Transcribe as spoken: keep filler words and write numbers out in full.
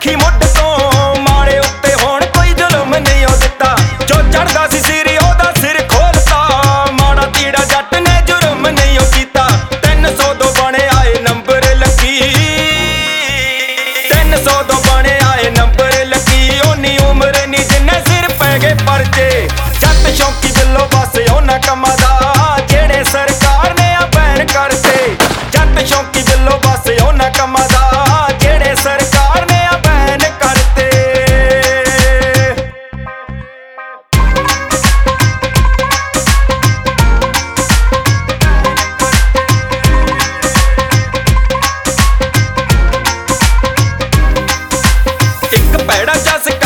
ਰੱਖੀ ਮੁੱਢ ਤੋਂ ਮਾੜੇ ਉੱਤੇ ਹੁਣ ਕੋਈ ਜ਼ੁਲਮ ਨਹੀਂ ਉਹ ਦਿੱਤਾ। ਜੋ ਚੜਦਾ ਸੀ ਸਿਰ ਉਹਦਾ ਸਿਰ ਖੋਲਤਾ, ਮਾੜਾ ਤੀੜਾ ਜੱਟ ਨੇ ਜੁਰਮ ਨਹੀਂ ਉਹ ਕੀਤਾ। ਤਿੰਨ ਸੌ ਤੋਂ ਬਣੇ ਆਏ ਨੰਬਰ ਲੱਗੀ, ਤਿੰਨ ਸੌ ਤੋਂ ਬਣੇ ਆਏ ਨੰਬਰ ਲੱਗੀ। ਓਨੀ ਉਮਰ ਨੀ ਜਿੰਨੇ ਸਿਰ ਪੈ ਗਏ ਪਰਚੇ, ਜੱਟ ਸ਼ੌਂਕੀ ਬਿੱਲੋ ਬਸ ਉਹਨਾਂ ਕੰਮਾਂ ਦਾ ਜਿਹੜੇ ਸਰਕਾਰ ਨੇ ਆ ਬੈਨ ਕਰਤੇ। ਜੱਟ ਸ਼ੌਂਕੀ ਬਿੱਲੋ ਬਸ ਉਹਨਾਂ ਕੰਮਾਂ ਦਾ ਜਿਹੜੇ ਸਰਕਾਰ ਨੇ ਆ ਬੈਨ ਕਰਤੇ। ਇੱਕ ਭੈੜਾ ਜਸ